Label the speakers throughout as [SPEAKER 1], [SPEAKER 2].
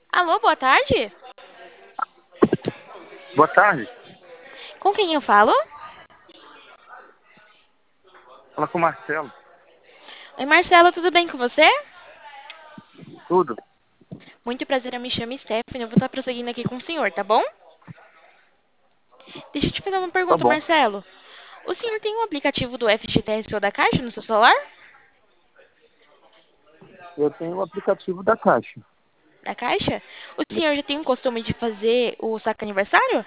[SPEAKER 1] Alô, boa tarde.
[SPEAKER 2] Boa tarde.
[SPEAKER 1] Com quem eu falo?
[SPEAKER 2] Fala com o Marcelo.
[SPEAKER 1] Oi, Marcelo, tudo bem com você?
[SPEAKER 2] Tudo?
[SPEAKER 1] Muito prazer, eu me chamo Stephanie. Eu vou estar prosseguindo aqui com o senhor, tá bom? Deixa eu te fazer uma
[SPEAKER 2] Tá
[SPEAKER 1] pergunta,
[SPEAKER 2] bom.
[SPEAKER 1] Marcelo. O senhor tem um aplicativo do FGTS ou da Caixa no seu celular?
[SPEAKER 2] Eu tenho o aplicativo da Caixa.
[SPEAKER 1] Da Caixa? O senhor já tem um costume de fazer o saque aniversário?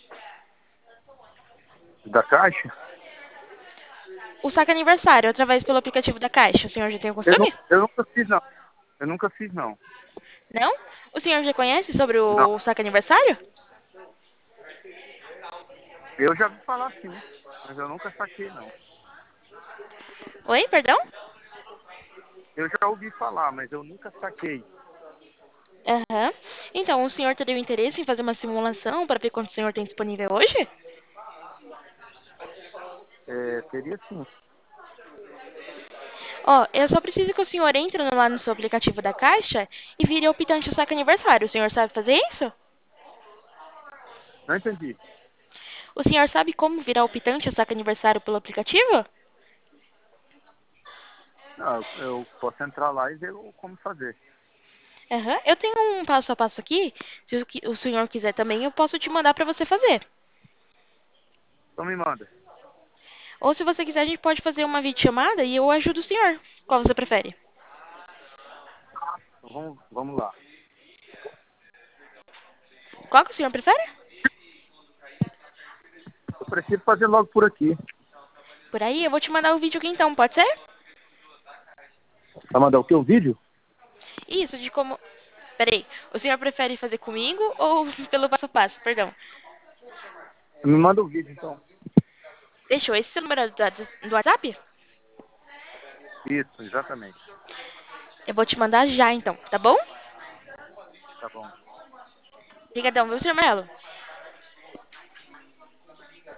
[SPEAKER 2] Da Caixa?
[SPEAKER 1] O saque aniversário, através pelo aplicativo da Caixa. O senhor já tem o
[SPEAKER 2] Eu, não,
[SPEAKER 1] costume?
[SPEAKER 2] eu nunca fiz, não. Eu nunca fiz, não.
[SPEAKER 1] Não? O senhor já conhece sobre
[SPEAKER 2] Não.
[SPEAKER 1] o saque aniversário?
[SPEAKER 2] Eu já vi falar sim, mas eu nunca saquei, não.
[SPEAKER 1] Oi, perdão?
[SPEAKER 2] Eu já ouvi falar, mas eu nunca saquei.
[SPEAKER 1] Aham. Então, o senhor teria o interesse em fazer uma simulação para ver quanto o senhor tem disponível hoje?
[SPEAKER 2] Teria sim.
[SPEAKER 1] Ó, eu só preciso que o senhor entre lá no seu aplicativo da Caixa e vire optante do saque aniversário. O senhor sabe fazer isso?
[SPEAKER 2] Não entendi.
[SPEAKER 1] O senhor sabe como virar optante do saque aniversário pelo aplicativo?
[SPEAKER 2] Não, eu posso entrar lá e ver como fazer.
[SPEAKER 1] Aham. Eu tenho um passo a passo aqui. Se o senhor quiser também, eu posso te mandar para você fazer.
[SPEAKER 2] Então me manda.
[SPEAKER 1] Ou se você quiser, a gente pode fazer uma videochamada e eu ajudo o senhor. Qual você prefere?
[SPEAKER 2] Então vamos lá.
[SPEAKER 1] Qual que o senhor prefere?
[SPEAKER 2] Eu prefiro fazer logo por aqui.
[SPEAKER 1] Por aí, eu vou te mandar o vídeo aqui então, pode ser?
[SPEAKER 2] Vai mandar o quê? O vídeo?
[SPEAKER 1] Isso, de como. Peraí, o senhor prefere fazer comigo ou pelo passo a passo? Perdão.
[SPEAKER 2] Me manda o vídeo, então.
[SPEAKER 1] Fechou. Esse é o número do WhatsApp?
[SPEAKER 2] Isso, exatamente.
[SPEAKER 1] Eu vou te mandar já então, tá bom?
[SPEAKER 2] Tá bom.
[SPEAKER 1] Obrigadão, viu, senhor Melo?